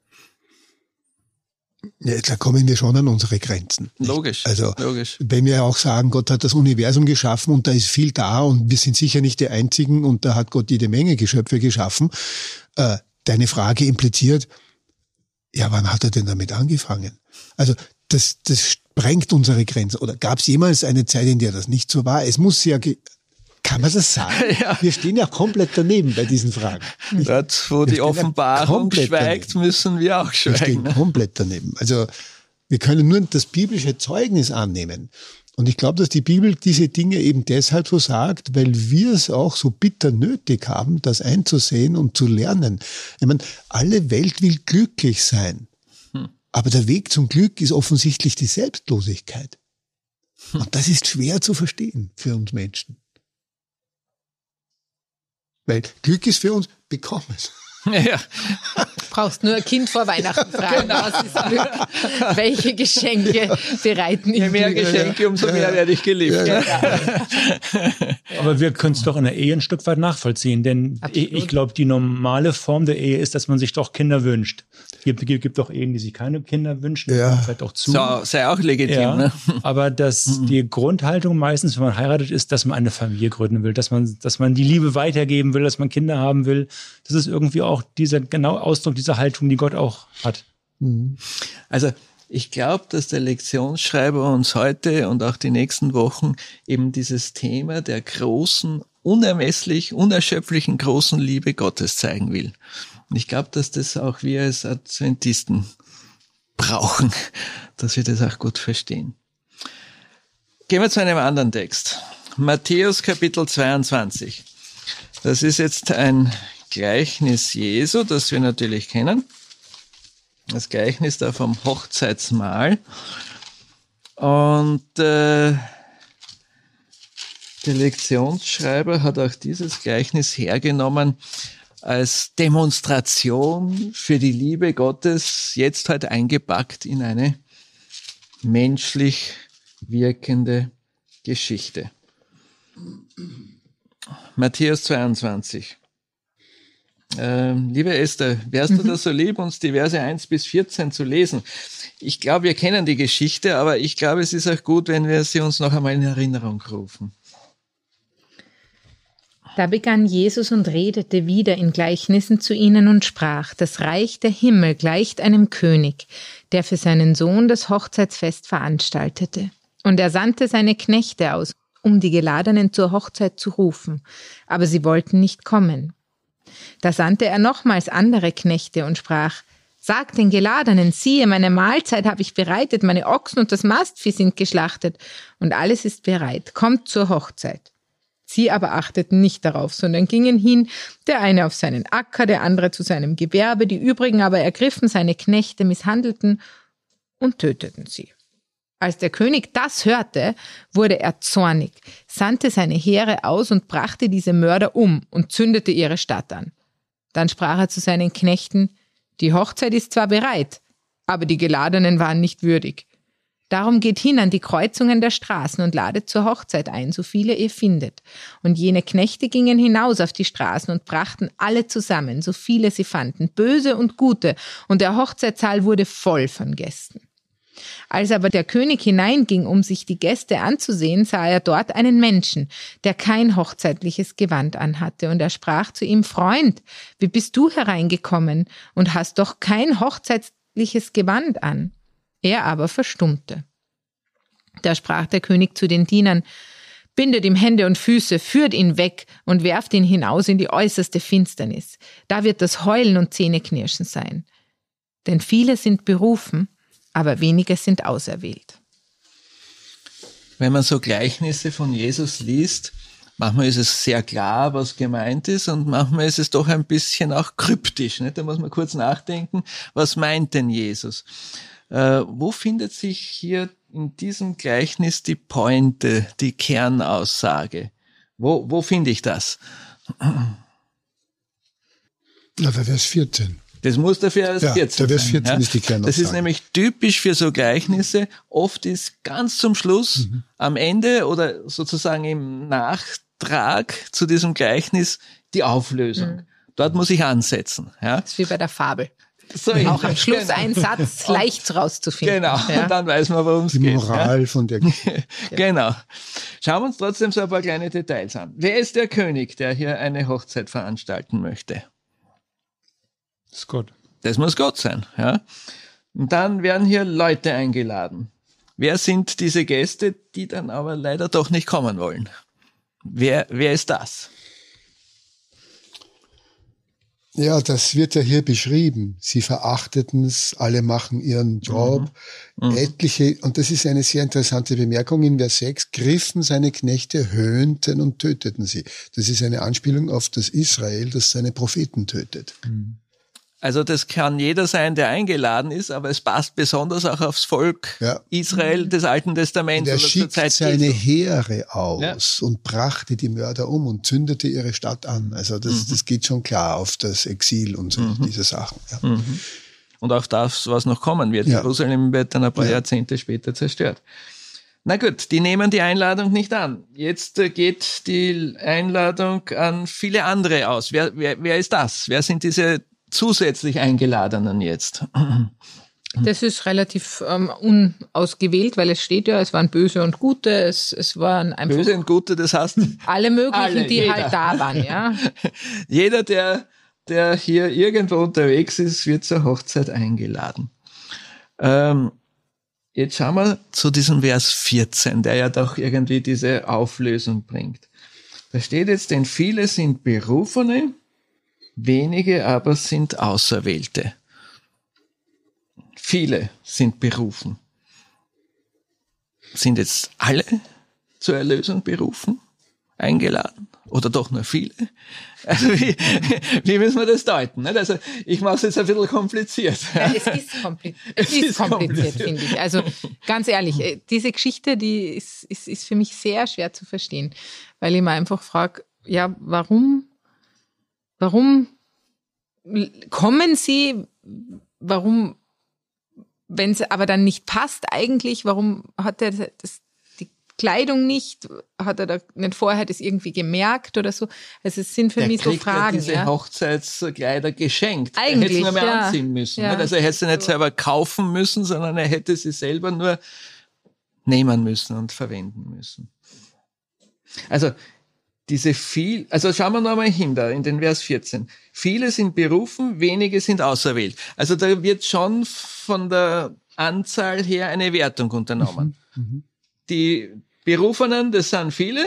S7: Ja, da kommen wir schon an unsere Grenzen. nicht?
S2: Logisch,
S7: Also,
S2: logisch.
S7: wenn wir auch sagen, Gott hat das Universum geschaffen und da ist viel da und wir sind sicher nicht die Einzigen und da hat Gott jede Menge Geschöpfe geschaffen. Äh, deine Frage impliziert, ja, wann hat er denn damit angefangen? Also, das, das sprengt unsere Grenzen. Oder gab es jemals eine Zeit, in der das nicht so war? Es muss ja, ge- kann man das sagen?
S2: Ja.
S7: Wir stehen ja komplett daneben bei diesen Fragen.
S2: Dort, wo
S7: Wir
S2: die
S7: stehen ja
S2: Offenbarung
S7: komplett
S2: schweigt,
S7: daneben.
S2: müssen wir auch
S7: Wir
S2: schweigen.
S7: stehen
S2: Ne?
S7: komplett daneben. Also wir können nur das biblische Zeugnis annehmen. Und ich glaube, dass die Bibel diese Dinge eben deshalb so sagt, weil wir es auch so bitter nötig haben, das einzusehen und zu lernen. Ich meine, alle Welt will glücklich sein.
S2: Hm.
S7: Aber der Weg zum Glück ist offensichtlich die Selbstlosigkeit. Hm. Und das ist schwer zu verstehen für uns Menschen. Weil Glück ist für uns, bekomm es.
S2: Ja.
S4: Brauchst nur ein Kind vor Weihnachten fragen, was ist Glück? Welche Geschenke bereiten
S2: Je
S4: ihm
S2: mehr
S4: Glück?
S2: Geschenke, umso mehr werde ich geliebt.
S7: Ja,
S2: Ja.
S5: Aber wir können es doch in der Ehe ein Stück weit nachvollziehen, denn
S4: Absolut.
S5: ich, ich glaube, die normale Form der Ehe ist, dass man sich doch Kinder wünscht. Es gibt, gibt, gibt doch Ehen, die sich keine Kinder wünschen,
S7: Ja.
S5: vielleicht auch zu.
S2: So, sei auch legitim.
S5: Ja,
S2: Ne?
S5: aber dass die Grundhaltung meistens, wenn man heiratet, ist, dass man eine Familie gründen will, dass man, dass man die Liebe weitergeben will, dass man Kinder haben will. Das ist irgendwie auch dieser genau Ausdruck dieser Haltung, die Gott auch hat.
S2: Also ich glaube, dass der Lektionsschreiber uns heute und auch die nächsten Wochen eben dieses Thema der großen, unermesslich, unerschöpflichen großen Liebe Gottes zeigen will. Und ich glaube, dass das auch wir als Adventisten brauchen, dass wir das auch gut verstehen. Gehen wir zu einem anderen Text. Matthäus Kapitel zweiundzwanzig. Das ist jetzt ein Gleichnis Jesu, das wir natürlich kennen. Das Gleichnis da vom Hochzeitsmahl. Und äh, der Lektionsschreiber hat auch dieses Gleichnis hergenommen als Demonstration für die Liebe Gottes, jetzt halt eingepackt in eine menschlich wirkende Geschichte. Matthäus zweiundzwanzig. Ähm, liebe Esther, wärst mhm. du da so lieb, uns die Verse eins bis vierzehn zu lesen? Ich glaube, wir kennen die Geschichte, aber ich glaube, es ist auch gut, wenn wir sie uns noch einmal in Erinnerung rufen.
S6: Da begann Jesus und redete wieder in Gleichnissen zu ihnen und sprach: Das Reich der Himmel gleicht einem König, der für seinen Sohn das Hochzeitsfest veranstaltete. Und er sandte seine Knechte aus, um die Geladenen zur Hochzeit zu rufen. Aber sie wollten nicht kommen. Da sandte er nochmals andere Knechte und sprach: Sagt den Geladenen, siehe, meine Mahlzeit habe ich bereitet, meine Ochsen und das Mastvieh sind geschlachtet und alles ist bereit. Kommt zur Hochzeit. Sie aber achteten nicht darauf, sondern gingen hin, der eine auf seinen Acker, der andere zu seinem Gewerbe, die übrigen aber ergriffen seine Knechte, misshandelten und töteten sie. Als der König das hörte, wurde er zornig, sandte seine Heere aus und brachte diese Mörder um und zündete ihre Stadt an. Dann sprach er zu seinen Knechten: Die Hochzeit ist zwar bereit, aber die Geladenen waren nicht würdig. Darum geht hin an die Kreuzungen der Straßen und ladet zur Hochzeit ein, so viele ihr findet. Und jene Knechte gingen hinaus auf die Straßen und brachten alle zusammen, so viele sie fanden, böse und gute, und der Hochzeitssaal wurde voll von Gästen. Als aber der König hineinging, um sich die Gäste anzusehen, sah er dort einen Menschen, der kein hochzeitliches Gewand anhatte. Und er sprach zu ihm: Freund, wie bist du hereingekommen und hast doch kein hochzeitliches Gewand an? Er aber verstummte. Da sprach der König zu den Dienern: Bindet ihm Hände und Füße, führt ihn weg und werft ihn hinaus in die äußerste Finsternis. Da wird das Heulen und Zähneknirschen sein. Denn viele sind berufen, aber wenige sind auserwählt.
S2: Wenn man so Gleichnisse von Jesus liest, manchmal ist es sehr klar, was gemeint ist, und manchmal ist es doch ein bisschen auch kryptisch. Nicht? Da muss man kurz nachdenken, was meint denn Jesus? Äh, wo findet sich hier in diesem Gleichnis die Pointe, die Kernaussage? Wo, wo finde ich das?
S3: Na, bei Vers vierzehn.
S2: Das muss der Vers
S3: ja,
S2: vierzehn
S3: der Vers vierzehn
S2: sein. Ja?
S3: Ist die Kernaussage.
S2: Das ist nämlich typisch für so Gleichnisse. Oft ist ganz zum Schluss, mhm. am Ende oder sozusagen im Nachtrag zu diesem Gleichnis die Auflösung. Mhm. Dort muss ich ansetzen. Ja?
S6: Das ist wie bei der Fabel.
S2: So
S6: auch am Schluss genau. Ein Satz leicht rauszufinden.
S2: Genau,
S6: ja.
S2: Und dann weiß man, worum es geht.
S3: Die Moral
S2: ja?
S3: von der
S2: Genau. Schauen wir uns trotzdem so ein paar kleine Details an. Wer ist der König, der hier eine Hochzeit veranstalten möchte?
S5: Das ist Gott.
S2: Das muss Gott sein. Ja? Und dann werden hier Leute eingeladen. Wer sind diese Gäste, die dann aber leider doch nicht kommen wollen? Wer, wer ist das?
S3: Ja, das wird ja hier beschrieben. Sie verachteten es, alle machen ihren Job. Mhm. Mhm. Etliche, und das ist eine sehr interessante Bemerkung in Vers sechs, griffen seine Knechte, höhnten und töteten sie. Das ist eine Anspielung auf das Israel, das seine Propheten tötet.
S2: Mhm. Also das kann jeder sein, der eingeladen ist, aber es passt besonders auch aufs Volk ja. Israel des Alten Testaments.
S3: Und er
S2: oder
S3: schickt
S2: zur Zeit
S3: seine
S2: Jesu.
S3: Heere aus
S2: ja.
S3: und brachte die Mörder um und zündete ihre Stadt an. Also das, mhm. das geht schon klar auf das Exil und so, mhm. diese Sachen. Ja.
S2: Mhm. Und auch das, was noch kommen wird. Ja. Jerusalem wird dann ein paar ja. Jahrzehnte später zerstört. Na gut, die nehmen die Einladung nicht an. Jetzt geht die Einladung an viele andere aus. Wer, wer, wer ist das? Wer sind diese zusätzlich Eingeladenen jetzt?
S6: Das ist relativ ähm, unausgewählt, weil es steht ja, es waren Böse und Gute, es, es waren einfach...
S2: Böse und Gute, das heißt...
S6: Alle möglichen,
S2: alle,
S6: die
S2: jeder.
S6: halt da waren, ja.
S2: Jeder, der, der hier irgendwo unterwegs ist, wird zur Hochzeit eingeladen. Ähm, jetzt schauen wir zu diesem Vers vierzehn, der ja doch irgendwie diese Auflösung bringt. Da steht jetzt, denn viele sind Berufene, wenige aber sind Auserwählte. Viele sind berufen. Sind jetzt alle zur Erlösung berufen, eingeladen oder doch nur viele? Also wie, wie müssen wir das deuten? Also ich mache es jetzt ein bisschen kompliziert.
S6: Ja, es ist, kompli- es es ist, ist kompliziert, kompliziert. finde ich. Also ganz ehrlich, diese Geschichte, die ist, ist, ist für mich sehr schwer zu verstehen, weil ich mir einfach frage, ja, warum, warum kommen sie, warum, wenn es aber dann nicht passt eigentlich, warum hat er das Kleidung nicht, hat er da nicht vorher das irgendwie gemerkt oder so? Also es sind für
S2: der
S6: mich so Fragen.
S2: Ja diese ja. Hochzeitskleider geschenkt.
S6: Eigentlich,
S2: er hätte sie nur mehr
S6: ja.
S2: anziehen müssen.
S6: Ja.
S2: Also er hätte sie nicht selber kaufen müssen, sondern er hätte sie selber nur nehmen müssen und verwenden müssen. Also diese viel, also schauen wir noch mal hin da in den Vers vierzehn. Viele sind berufen, wenige sind auserwählt. Also da wird schon von der Anzahl her eine Wertung unternommen. Mhm. Mhm. Die Berufenen, das sind viele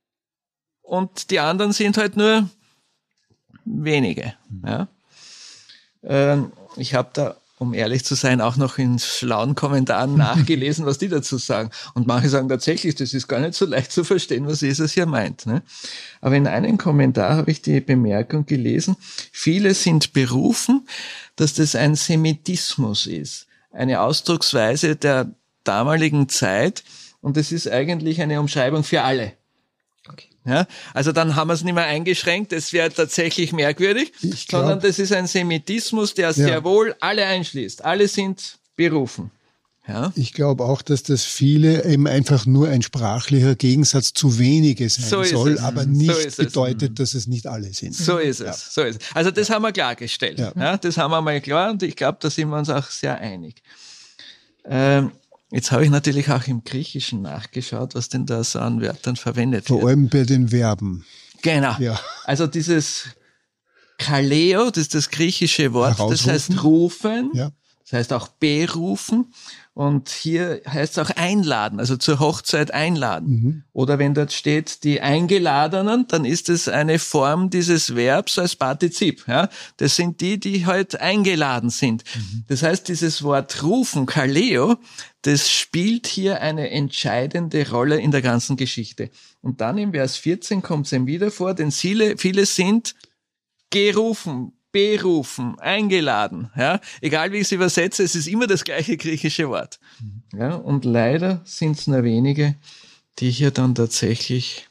S2: und die anderen sind halt nur wenige. Ja. Ähm, ich habe da, um ehrlich zu sein, auch noch in schlauen Kommentaren nachgelesen, was die dazu sagen. Und manche sagen tatsächlich, das ist gar nicht so leicht zu verstehen, was Jesus hier meint. Ne? Aber in einem Kommentar habe ich die Bemerkung gelesen, viele sind berufen, dass das ein Semitismus ist, eine Ausdrucksweise der damaligen Zeit. Und das ist eigentlich eine Umschreibung für alle. Okay. Ja, also dann haben wir es nicht mehr eingeschränkt, das wäre tatsächlich merkwürdig, ich glaub, sondern das ist ein Semitismus, der ja. sehr wohl alle einschließt. Alle sind berufen. Ja.
S7: Ich glaube auch, dass das viele eben einfach nur ein sprachlicher Gegensatz zu wenige sein
S2: so
S7: soll,
S2: es.
S7: aber nicht
S2: so
S7: bedeutet, dass es nicht alle sind.
S2: So ist
S7: ja.
S2: es. So ist es. Also das ja. haben wir klargestellt. Ja. Ja, das haben wir mal klar und ich glaube, da sind wir uns auch sehr einig. Ähm, Jetzt habe ich natürlich auch im Griechischen nachgeschaut, was denn da so an Wörtern verwendet
S7: Vor
S2: wird.
S7: Vor allem bei den Verben.
S2: Genau. Ja. Also dieses Kaleo, das ist das griechische Wort, das heißt rufen, ja. das heißt auch berufen und hier heißt es auch einladen, also zur Hochzeit einladen. Mhm. Oder wenn dort steht die Eingeladenen, dann ist es eine Form dieses Verbs als Partizip. Ja? Das sind die, die halt eingeladen sind. Mhm. Das heißt, dieses Wort rufen, Kaleo, das spielt hier eine entscheidende Rolle in der ganzen Geschichte. Und dann im Vers vierzehn kommt es ihm wieder vor, denn viele, viele sind gerufen, berufen, eingeladen. Ja? Egal wie ich es übersetze, es ist immer das gleiche griechische Wort. Ja? Und leider sind es nur wenige, die hier dann tatsächlich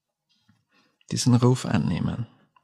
S2: diesen Ruf annehmen.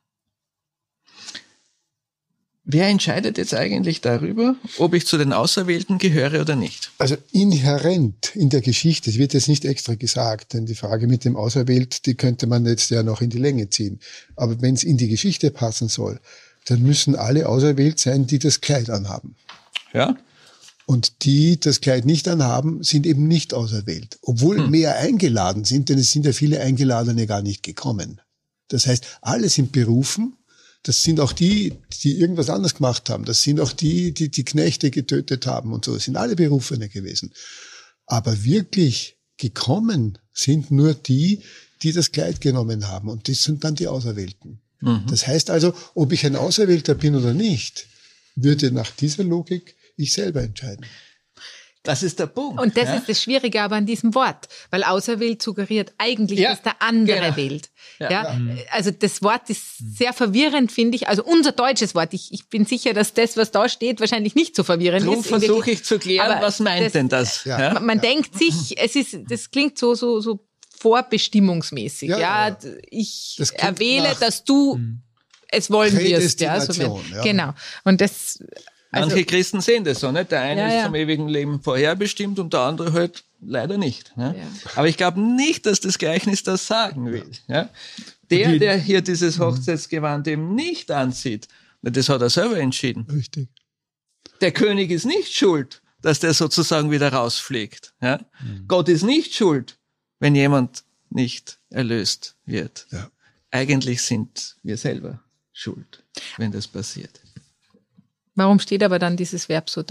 S2: Wer entscheidet jetzt eigentlich darüber, ob ich zu den Auserwählten gehöre oder nicht?
S7: Also inhärent in der Geschichte, es wird jetzt nicht extra gesagt, denn die Frage mit dem Auserwählt, die könnte man jetzt ja noch in die Länge ziehen. Aber wenn es in die Geschichte passen soll, dann müssen alle auserwählt sein, die das Kleid anhaben.
S2: Ja.
S7: Und die das Kleid nicht anhaben, sind eben nicht auserwählt. Obwohl hm. mehr eingeladen sind, denn es sind ja viele Eingeladene gar nicht gekommen. Das heißt, alle sind berufen. Das sind auch die, die irgendwas anderes gemacht haben. Das sind auch die, die die Knechte getötet haben und so. Das sind alle Berufene gewesen. Aber wirklich gekommen sind nur die, die das Kleid genommen haben. Und das sind dann die Auserwählten. Mhm. Das heißt also, ob ich ein Auserwählter bin oder nicht, würde nach dieser Logik ich selber entscheiden.
S2: Das ist der Punkt.
S6: Und das
S2: ja?
S6: ist das Schwierige aber an diesem Wort, weil auserwählt suggeriert eigentlich, ja, dass der andere genau. wählt. Ja. Ja? Also das Wort ist sehr verwirrend, finde ich. Also unser deutsches Wort, ich, ich bin sicher, dass das, was da steht, wahrscheinlich nicht so verwirrend
S2: Drum
S6: ist.
S2: Darum versuche ich zu klären, aber was meint
S6: das,
S2: denn das?
S6: Ja. Man, man ja. denkt sich, es ist, das klingt so, so, so vorbestimmungsmäßig. Ja, ja, ja. Ich erwähle, dass du hm. es wollen wirst. Ja, so ja. Genau. Und das,
S2: Also, manche Christen sehen das so, nicht? Der eine ja, ist ja. zum ewigen Leben vorherbestimmt und der andere halt leider nicht. Ne? Ja. Aber ich glaube nicht, dass das Gleichnis das sagen will. Ja? Der, der hier dieses Hochzeitsgewand eben nicht anzieht, das hat er selber entschieden.
S7: Richtig.
S2: Der König ist nicht schuld, dass der sozusagen wieder rausfliegt. Ja? Mhm. Gott ist nicht schuld, wenn jemand nicht erlöst wird. Ja. Eigentlich sind wir selber schuld, wenn das passiert.
S6: Warum steht aber dann dieses Verb so da?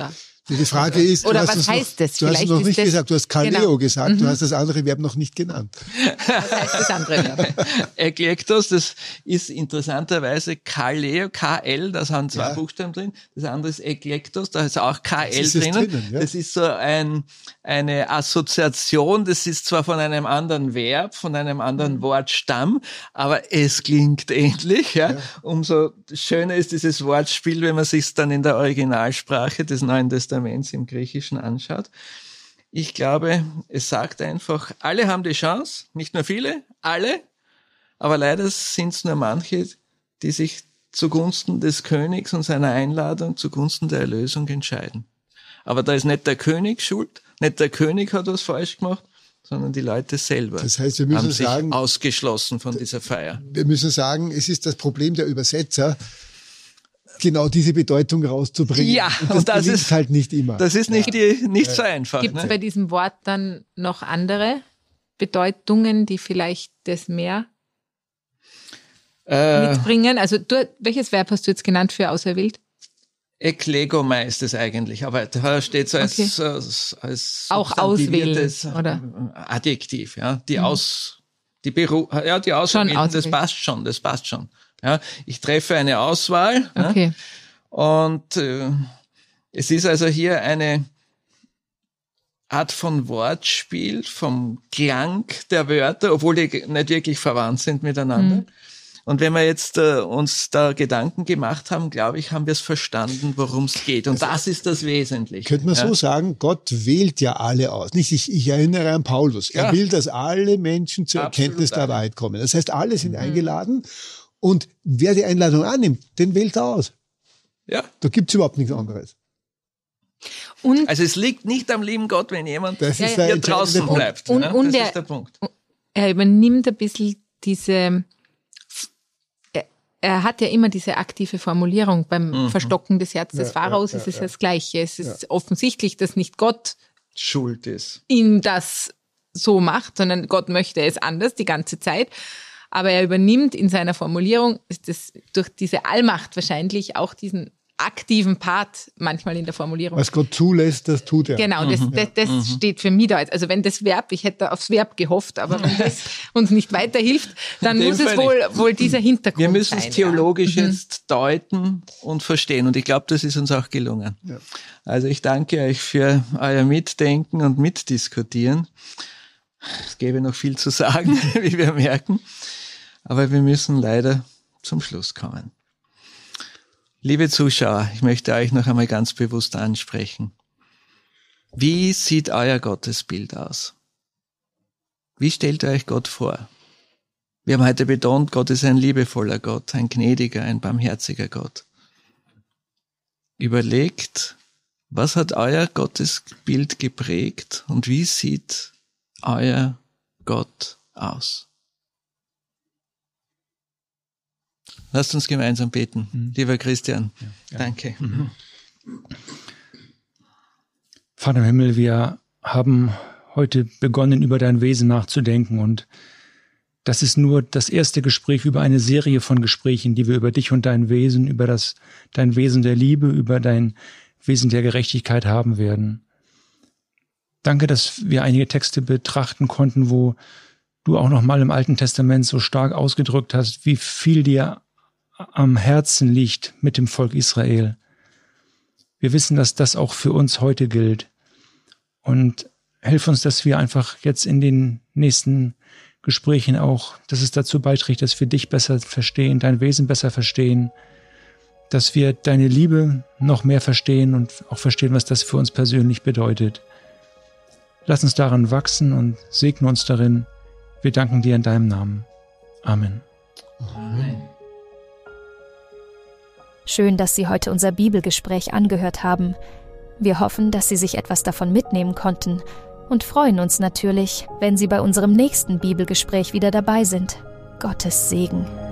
S3: Die Frage ist,
S6: Oder
S3: du hast
S6: was heißt
S3: noch,
S6: das?
S3: Du hast
S6: Vielleicht
S3: noch
S6: ist
S3: nicht
S6: das,
S3: gesagt, du hast Kaleo
S6: genau.
S3: gesagt,
S6: Mhm.
S3: du hast das andere Verb noch nicht genannt.
S6: Was heißt das andere Verb?
S2: Eklektos, das ist interessanterweise Kaleo, K L, da sind zwei
S3: Ja.
S2: Buchstaben drin. Das andere ist Eklektos, da ist auch K L
S3: ist es
S2: drinnen.
S3: drinnen, ja.
S2: Das ist so ein, eine Assoziation, das ist zwar von einem anderen Verb, von einem anderen Wortstamm, aber es klingt ähnlich. Ja.
S3: Ja.
S2: Umso schöner ist dieses Wortspiel, wenn man sich dann in der Originalsprache des Neuen Testaments im Griechischen anschaut. Ich glaube, es sagt einfach, alle haben die Chance, nicht nur viele, alle, aber leider sind es nur manche, die sich zugunsten des Königs und seiner Einladung, zugunsten der Erlösung entscheiden. Aber da ist nicht der König schuld, nicht der König hat was falsch gemacht, sondern die Leute selber
S3: Das heißt, wir müssen
S2: haben sich
S3: sagen,
S2: ausgeschlossen von dieser Feier.
S3: wir müssen sagen, es ist das Problem der Übersetzer, genau diese Bedeutung rauszubringen.
S2: Ja,
S3: und das,
S2: und das
S3: gelingt
S2: ist-
S3: halt nicht immer.
S2: Das ist nicht, die, nicht so einfach.
S6: Gibt es
S2: Ne?
S6: bei diesem Wort dann noch andere Bedeutungen, die vielleicht das mehr
S2: Äh,
S6: mitbringen? Also du, welches Verb hast du jetzt genannt für auserwählt?
S2: Eklegomai ist es eigentlich, aber da steht so als,
S6: Okay.
S2: als, als
S6: Auch
S2: substantiviertes
S6: auswählen,
S2: Adjektiv, ja, die aus, die Beru ja, die Auserwählten, das
S6: auswählen.
S2: passt schon, das passt schon, ja. Ich treffe eine Auswahl,
S6: Okay.
S2: ja, und äh, es ist also hier eine Art von Wortspiel, vom Klang der Wörter, obwohl die nicht wirklich verwandt sind miteinander.
S6: Mhm.
S2: Und wenn wir jetzt äh, uns da Gedanken gemacht haben, glaube ich, haben wir es verstanden, worum es geht. Und das ist das Wesentliche.
S3: Könnte man
S2: ja.
S3: so sagen, Gott wählt ja alle aus. Nicht, ich, ich erinnere an Paulus. Er
S2: Ja.
S3: will, dass alle Menschen zur
S2: Absolut
S3: Erkenntnis der
S2: alle.
S3: Wahrheit kommen. Das heißt, alle sind eingeladen und wer die Einladung annimmt, den wählt er aus.
S2: Ja.
S3: Da gibt's überhaupt nichts anderes.
S6: Und,
S2: Also es liegt nicht am lieben Gott, wenn jemand
S3: Das
S6: Ja,
S3: ist
S6: ja.
S3: der
S2: hier
S3: entscheidende
S2: draußen
S3: Punkt.
S2: bleibt.
S6: Und-
S2: ja.
S6: und
S2: das
S6: der-
S2: ist der Punkt.
S6: er übernimmt ein bisschen diese, er, er hat ja immer diese aktive Formulierung beim
S2: Mhm.
S6: Verstocken des Herzens des
S3: Ja,
S6: Pharaos
S3: ja,
S6: ist es
S3: ja.
S6: das Gleiche. Es ist offensichtlich, dass nicht Gott
S2: Schuld ist.
S6: ihm das so macht, sondern Gott möchte es anders die ganze Zeit. Aber er übernimmt in seiner Formulierung, ist das durch diese Allmacht wahrscheinlich auch diesen aktiven Part manchmal in der Formulierung.
S3: Was Gott zulässt, das tut er.
S6: Genau, das, das, das steht für mich da jetzt. Also wenn das Verb, ich hätte aufs Verb gehofft, aber wenn das uns nicht weiterhilft, dann
S2: In dem
S6: muss es
S2: Fall
S6: wohl, wohl dieser Hintergrund
S2: Wir müssen
S6: sein.
S2: es theologisch
S6: ja. Mhm.
S2: jetzt deuten und verstehen. Und ich glaube, das ist uns auch gelungen.
S3: Ja.
S2: Also ich danke euch für euer Mitdenken und Mitdiskutieren. Es gäbe noch viel zu sagen, wie wir merken. Aber wir müssen leider zum Schluss kommen. Liebe Zuschauer, ich möchte euch noch einmal ganz bewusst ansprechen. Wie sieht euer Gottesbild aus? Wie stellt ihr euch Gott vor? Wir haben heute betont, Gott ist ein liebevoller Gott, ein gnädiger, ein barmherziger Gott. Überlegt, was hat euer Gottesbild geprägt und wie sieht euer Gott aus? Lasst uns gemeinsam beten. Mhm. Lieber Christian, ja, danke. Mhm.
S5: Vater im Himmel, wir haben heute begonnen, über dein Wesen nachzudenken, und das ist nur das erste Gespräch über eine Serie von Gesprächen, die wir über dich und dein Wesen, über das, dein Wesen der Liebe, über dein Wesen der Gerechtigkeit haben werden. Danke, dass wir einige Texte betrachten konnten, wo du auch noch mal im Alten Testament so stark ausgedrückt hast, wie viel dir am Herzen liegt mit dem Volk Israel. Wir wissen, dass das auch für uns heute gilt. Und hilf uns, dass wir einfach jetzt in den nächsten Gesprächen auch, dass es dazu beiträgt, dass wir dich besser verstehen, dein Wesen besser verstehen, dass wir deine Liebe noch mehr verstehen und auch verstehen, was das für uns persönlich bedeutet. Lass uns daran wachsen und segne uns darin. Wir danken dir in deinem Namen. Amen.
S2: Amen.
S1: Schön, dass Sie heute unser Bibelgespräch angehört haben. Wir hoffen, dass Sie sich etwas davon mitnehmen konnten und freuen uns natürlich, wenn Sie bei unserem nächsten Bibelgespräch wieder dabei sind. Gottes Segen.